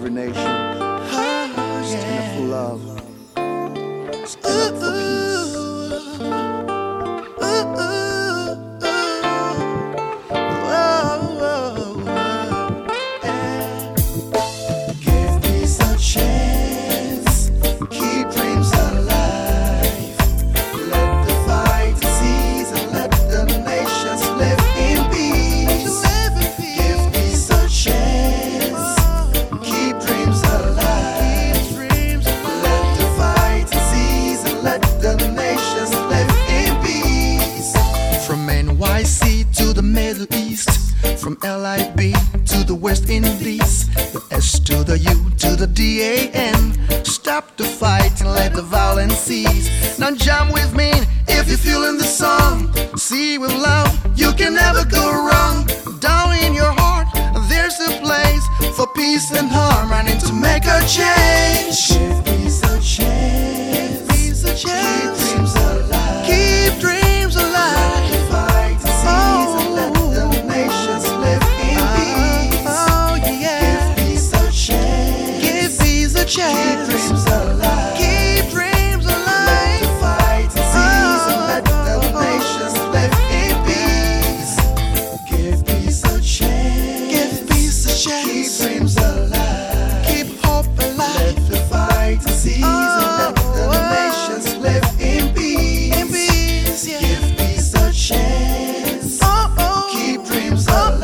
every nation. Stand up for love. Stand up for peace. Give peace a chance. Keep dreams alive. Let the fight cease and let the nations live in peace. Give peace a chance. Keep dreams alive. Let the fight cease and let the nations live in peace. From NYC to the Middle East, from LIB to the West Indies, the S to the U to the DAN. Stop the fight and let the violence cease. Now jump with me if you're feeling the song. See, with love you can never go wrong. Down in your heart there's a place for peace and harmony to make a change. Give peace a chance. Give peace a chance. Keep dreams alive. Keep dreams alive. Let the fight cease and let the nations live in peace. Oh yeah. Give peace a chance. Give peace a chance. Keep dreams alive. Keep dreams alive. Let the fight cease and let the nations live in peace. Give peace a chance. Give peace a chance. Keep dreams alive. Keep hope alive. Let the fight cease and let the nations live in peace. In peace, yeah. Give peace a chance. Keep dreams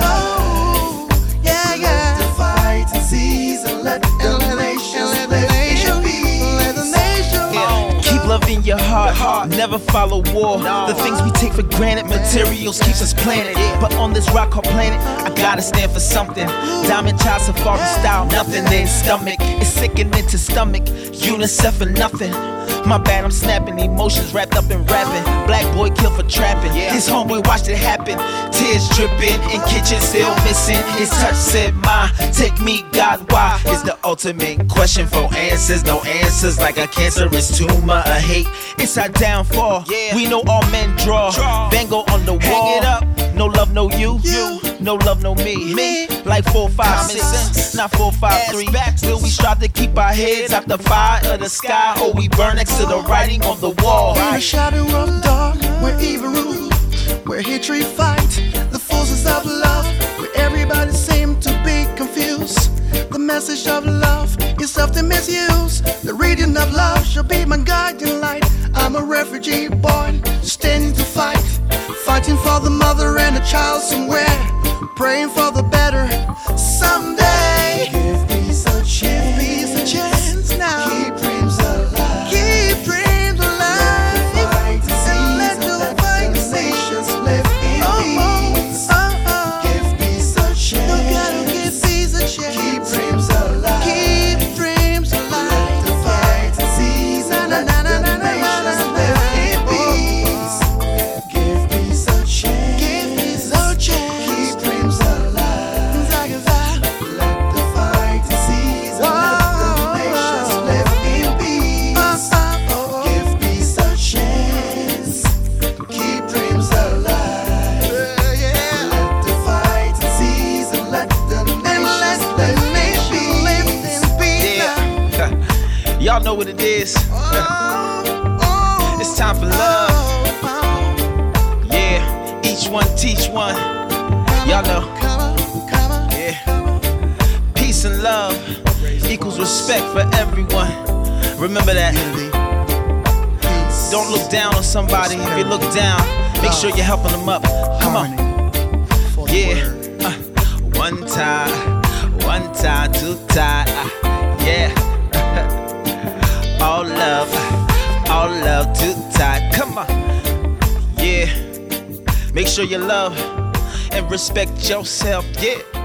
alive. Yeah, yeah. Let the fight cease and let the nations live in peace. Let the nations. Keep love in your heart, never follow war. The things we take for granted, materials keeps us planted. But on this rock called planet, I gotta stand for something. Diamond Child Safari style, nothing in stomach. It's sickening to stomach, UNICEF or nothing. My bad, I'm snapping, emotions wrapped up in rapping. Black boy killed for trapping, his homeboy watched it happen. Tears dripping, in kitchen still missing. His touch said, "Ma, take me, God, why?" Is the ultimate question for answers. No answers, like a cancerous tumor, a hate. It's our downfall, we know all men draw. Van Gogh on the wall, hang it up. No love, no you. No love, no me. Like 4, 5, 6, not 4, 5, 3. Still we strive to keep our heads out the fire of the sky, or we burn next to the writing on the wall. In the shadow of dark, where evil rule, where hatred fight, the forces of love, where everybody seems to be confused. The message of love is often misused. The reading of love shall be my guiding light. I'm a refugee born, standing to fight, fighting for the mother and the child somewhere, praying for the better someday. Give peace a chance. Give peace a chance now. Keep dreams alive. Keep dreams alive. And let the nations live in peace. Give peace a chance. You gotta give peace a chance. Keep dreams alive. Keep dreams alive. Let the fight cease and let the nations live in peace. Give peace a chance. Give peace a chance. Keep dreams alive. Let the fight cease and let the nations live in peace. Give peace a chance. Keep dreams alive. Let the fight cease and let the nations live in peace. Y'all know what it is. It's time for love. Yeah, each one teach one. Y'all know. Yeah, peace and love equals respect for everyone. Remember that. Don't look down on somebody. If you look down, make sure you're helping them up. Come on. Yeah. One time, two time. Yeah. All love, too tight. Come on. Yeah. Make sure you love and respect yourself. Yeah.